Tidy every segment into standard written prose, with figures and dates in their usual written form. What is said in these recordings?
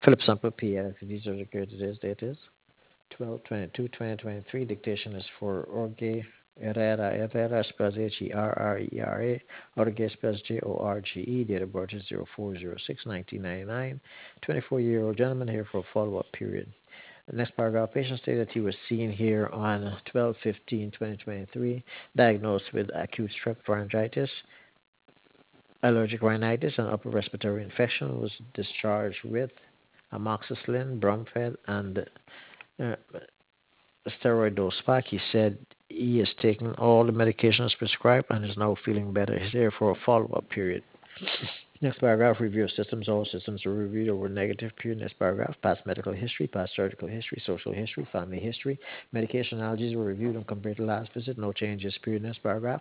Philip Sample P. These are the good today's date is 12/22/2023. Dictation is for Jorge Herrera. Herrera spells Herrera. Jorge spells Jorge. Date of birth is 04/06/1999. 24-year-old gentleman here for a follow-up period. The next paragraph, patient stated that he was seen here on 12/15/2023, diagnosed with acute strep pharyngitis, allergic rhinitis, and upper respiratory infection, was discharged with amoxicillin, Bromfed, and uh, steroid dose pack. He said he has taken all the medications prescribed and is now feeling better. He's here for a follow-up period. Next paragraph, review of systems. All systems were reviewed or were negative. Period. Next paragraph, past medical history, past surgical history, social history, family history. Medication allergies were reviewed and compared to last visit. No changes. Period. Next paragraph.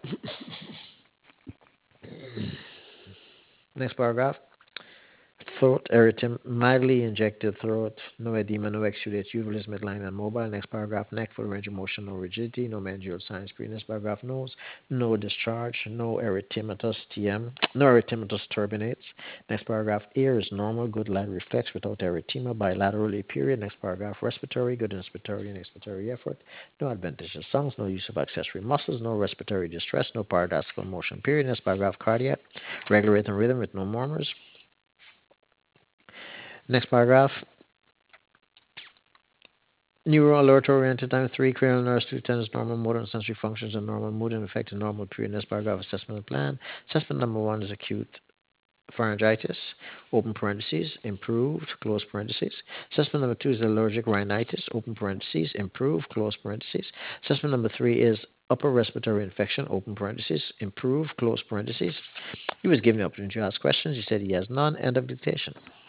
Next paragraph. Throat erythema, mildly injected throat, no edema, no exudate, uvulus, midline, and mobile. Next paragraph, neck, full range of motion, no rigidity, no meningeal signs. Next paragraph, nose, no discharge, no erythematous TM, no erythematous turbinates. Next paragraph, ear is normal, good light reflex without erythema bilaterally. Period. Next paragraph, respiratory, good inspiratory and expiratory effort, no adventitious songs, no use of accessory muscles, no respiratory distress, no paradoxical motion. Period. Next paragraph, cardiac, regular rhythm with no murmurs. Next paragraph. Neuro alert oriented time 3, cranial nerves 2 tennis, normal motor and sensory functions and normal mood and affected normal period. Next paragraph assessment plan. Assessment number 1 is acute pharyngitis, open parentheses, improved, close parentheses. Assessment number 2 is allergic rhinitis, open parentheses, improved, close parentheses. Assessment number 3 is upper respiratory infection, open parentheses, improved, close parentheses. He was given the opportunity to ask questions. He said he has none. End of dictation.